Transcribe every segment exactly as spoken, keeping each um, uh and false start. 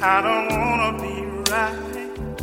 I don't wanna be right.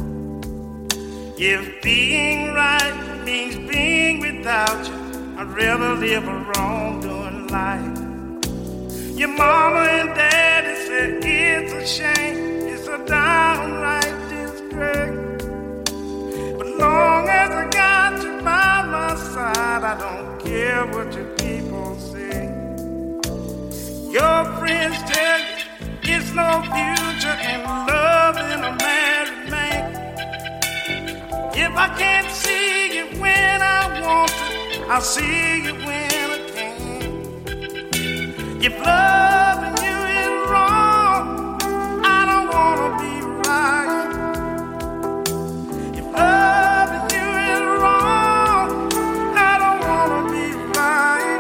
If being right means being without you, I'd rather live a wrong-doing life. Your mama and daddy said it's a shame, it's a downright disgrace. But long as I got you by my side, I don't care what your people say. Your friends tell you it's no future in loving a married man. If I can't see you when I want to, I'll see you when I can. If loving you is wrong, I don't wanna be right. If loving you is wrong, I don't wanna be right.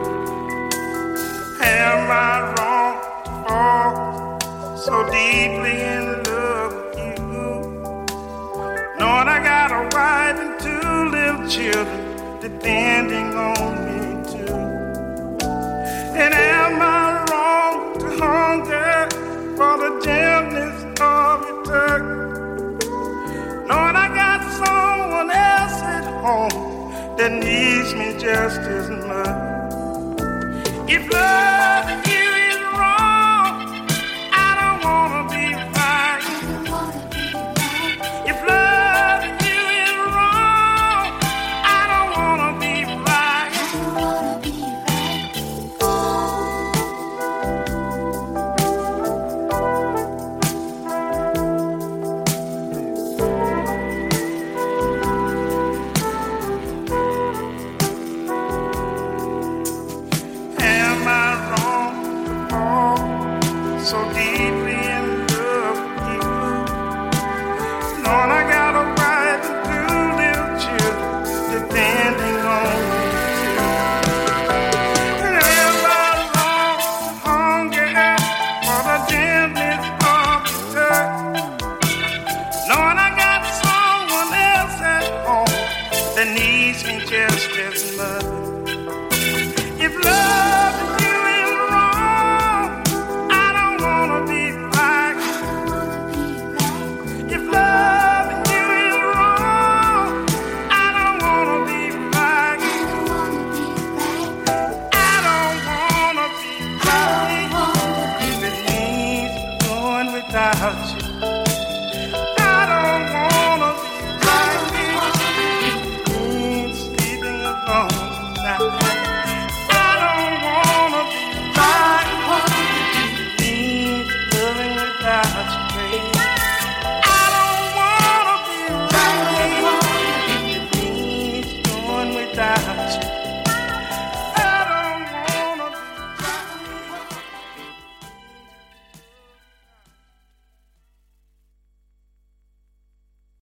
Am I wrong to fall so deeply in love with you, knowing I got a wife and two little children depending on me too? And am I wrong to hunger for the gentleness of your touch, knowing I got someone else at home that needs me just as much? If loving you is wrong, I don't wanna be right. If loving you is wrong, I don't wanna be right. Am I wrong to fall so deeply in love with you, knowing I got a wife and two little children depending on me too? And am I wrong to hunger for the gentleness of your touch, knowing I got someone else at home that needs me just as much?